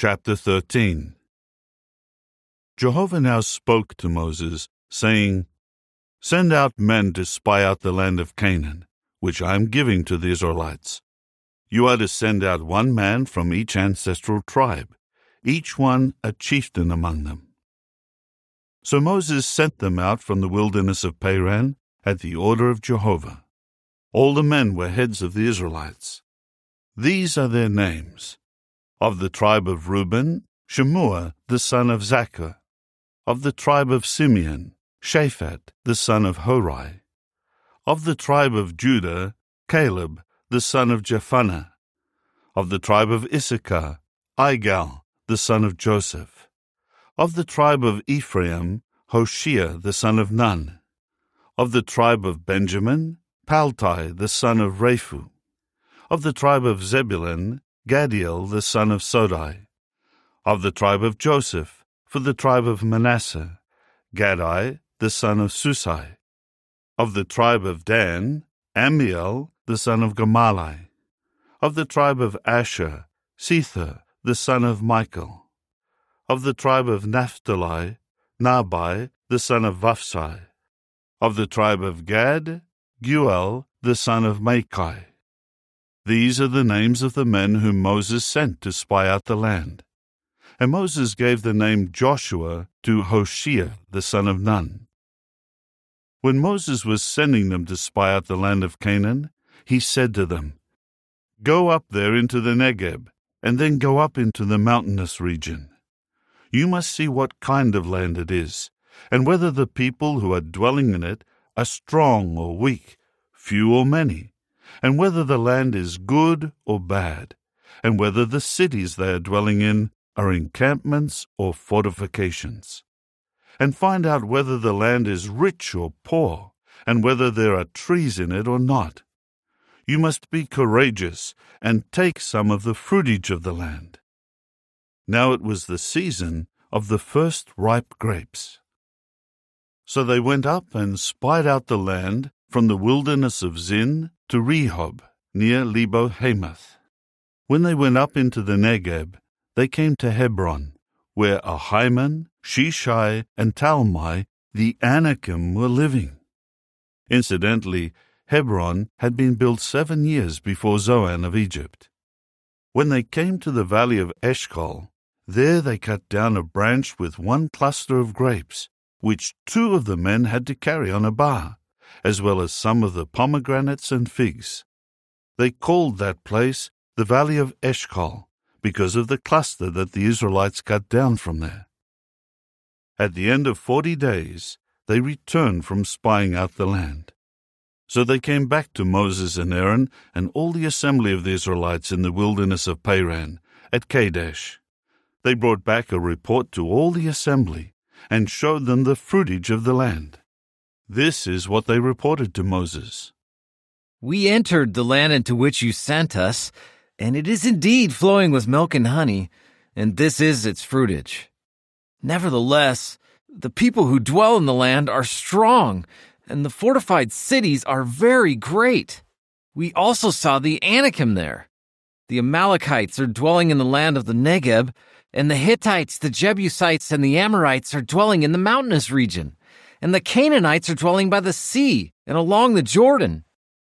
Chapter 13. Jehovah now spoke to Moses, saying, "Send out men to spy out the land of Canaan, which I am giving to the Israelites. You are to send out one man from each ancestral tribe, each one a chieftain among them." So Moses sent them out from the wilderness of Paran at the order of Jehovah. All the men were heads of the Israelites. These are their names. Of the tribe of Reuben, Shemua the son of Zaccur. Of the tribe of Simeon, Shaphat the son of Hori. Of the tribe of Judah, Caleb the son of Jephunneh. Of the tribe of Issachar, Igal the son of Joseph. Of the tribe of Ephraim, Hoshea the son of Nun. Of the tribe of Benjamin, Paltai the son of Raphu. Of the tribe of Zebulun, Gadiel the son of Sodai. Of the tribe of Joseph, for the tribe of Manasseh, Gadai the son of Susai. Of the tribe of Dan, Amiel the son of Gamalai. Of the tribe of Asher, Sethur the son of Michael. Of the tribe of Naphtali, Nabai the son of Vaphsai. Of the tribe of Gad, Guel the son of Machai. These are the names of the men whom Moses sent to spy out the land. And Moses gave the name Joshua to Hoshea the son of Nun. When Moses was sending them to spy out the land of Canaan, he said to them, "Go up there into the Negeb, and then go up into the mountainous region. You must see what kind of land it is, and whether the people who are dwelling in it are strong or weak, few or many, and whether the land is good or bad, and whether the cities they are dwelling in are encampments or fortifications. And find out whether the land is rich or poor, and whether there are trees in it or not. You must be courageous and take some of the fruitage of the land." Now it was the season of the first ripe grapes. So they went up and spied out the land from the wilderness of Zin to Rehob, near Lebo-Hamath. When they went up into the Negeb, they came to Hebron, where Ahiman, Shishai, and Talmai, the Anakim, were living. Incidentally, Hebron had been built 7 years before Zoan of Egypt. When they came to the valley of Eshcol, there they cut down a branch with one cluster of grapes, which 2 of the men had to carry on a bar, as well as some of the pomegranates and figs. They called that place the valley of Eshcol, because of the cluster that the Israelites cut down from there. At the end of 40 days, they returned from spying out the land. So they came back to Moses and Aaron and all the assembly of the Israelites in the wilderness of Paran, at Kadesh. They brought back a report to all the assembly and showed them the fruitage of the land. This is what they reported to Moses. "We entered the land into which you sent us, and it is indeed flowing with milk and honey, and this is its fruitage. Nevertheless, the people who dwell in the land are strong, and the fortified cities are very great. We also saw the Anakim there. The Amalekites are dwelling in the land of the Negeb, and the Hittites, the Jebusites, and the Amorites are dwelling in the mountainous region, and the Canaanites are dwelling by the sea and along the Jordan."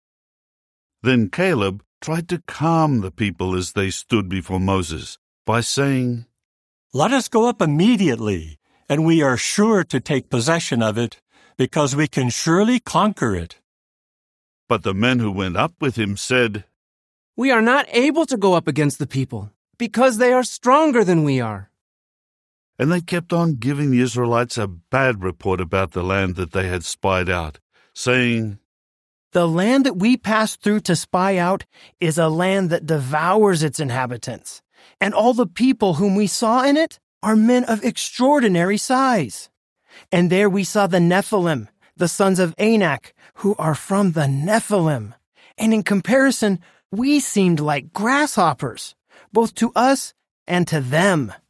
Then Caleb tried to calm the people as they stood before Moses by saying, "Let us go up immediately, and we are sure to take possession of it, because we can surely conquer it." But the men who went up with him said, "We are not able to go up against the people, because they are stronger than we are." And they kept on giving the Israelites a bad report about the land that they had spied out, saying, "The land that we passed through to spy out is a land that devours its inhabitants, and all the people whom we saw in it are men of extraordinary size. And there we saw the Nephilim, the sons of Anak, who are from the Nephilim. And in comparison, we seemed like grasshoppers, both to us and to them."